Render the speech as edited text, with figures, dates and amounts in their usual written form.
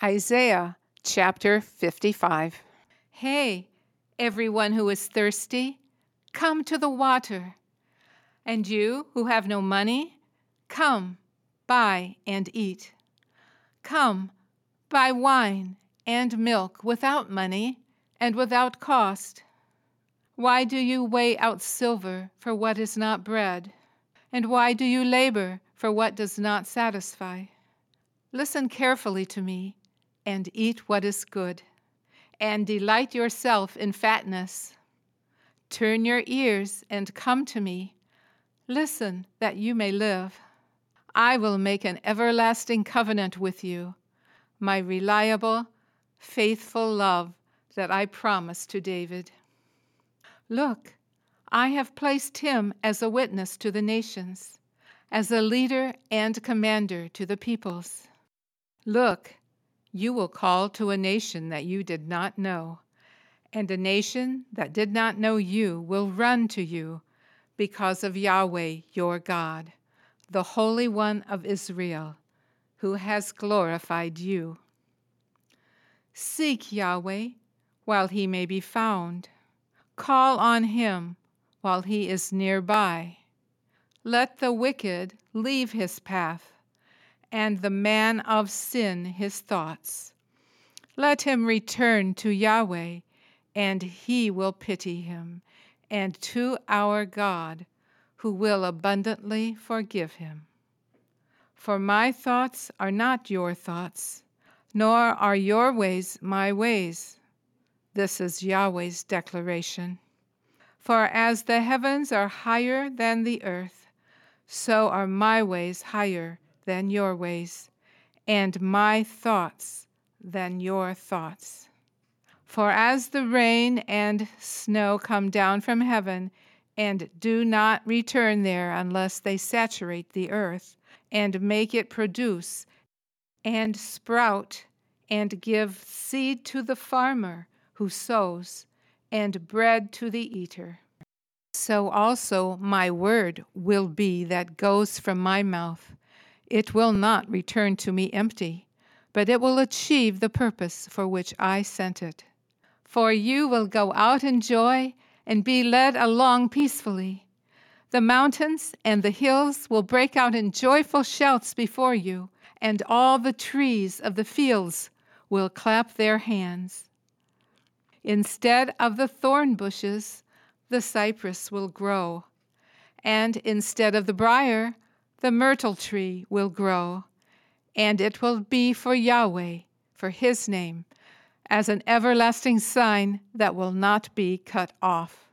Isaiah chapter 55. Hey, everyone who is thirsty, come to the water. And you who have no money, come, buy and eat. Come, buy wine and milk without money and without cost. Why do you weigh out silver for what is not bread? And why do you labor for what does not satisfy? Listen carefully to me and eat what is good, and delight yourself in fatness. Turn your ears and come to me. Listen that you may live. I will make an everlasting covenant with you, my reliable, faithful love that I promised to David. Look, I have placed him as a witness to the nations, as a leader and commander to the peoples. Look, you will call to a nation that you did not know, and a nation that did not know you will run to you because of Yahweh your God, the Holy One of Israel, who has glorified you. Seek Yahweh while he may be found. Call on him while he is nearby. Let the wicked leave his path, and the man of sin his thoughts. Let him return to Yahweh, and he will pity him, and to our God, who will abundantly forgive him. For my thoughts are not your thoughts, nor are your ways my ways. This is Yahweh's declaration. For as the heavens are higher than the earth, so are my ways higher than your ways, and my thoughts than your thoughts. For as the rain and snow come down from heaven, and do not return there unless they saturate the earth, and make it produce, and sprout, and give seed to the farmer who sows, and bread to the eater, so also my word will be that goes from my mouth. It will not return to me empty, but it will achieve the purpose for which I sent it. For you will go out in joy and be led along peacefully. The mountains and the hills will break out in joyful shouts before you, and all the trees of the fields will clap their hands. Instead of the thorn bushes, the cypress will grow, and instead of the briar, the myrtle tree will grow, and it will be for Yahweh, for his name, as an everlasting sign that will not be cut off.